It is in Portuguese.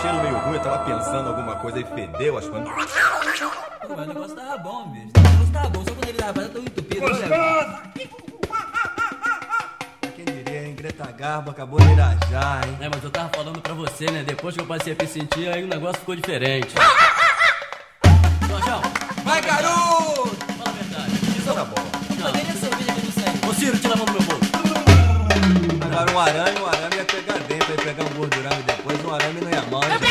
cheiro meio ruim, eu tava pensando alguma coisa e fedeu as coisas. Pô, mas o negócio tava bom, bicho. O negócio tava bom, só quando ele tava tão entupido. Quem diria, hein? Greta Garbo acabou de irajar, hein? É, mas eu tava falando pra você, né? Depois que eu passei a me sentir, aí o negócio ficou diferente. Jorjão! Vai, garoto! Fala a verdade. Isso era bom. Paguei minha cerveja aqui no sério. Ô, Ciro, tira a mão do meu bolso. Agora um arame ia pegar dentro, ia pegar um gordurão e depois um arame não ia mal, hein?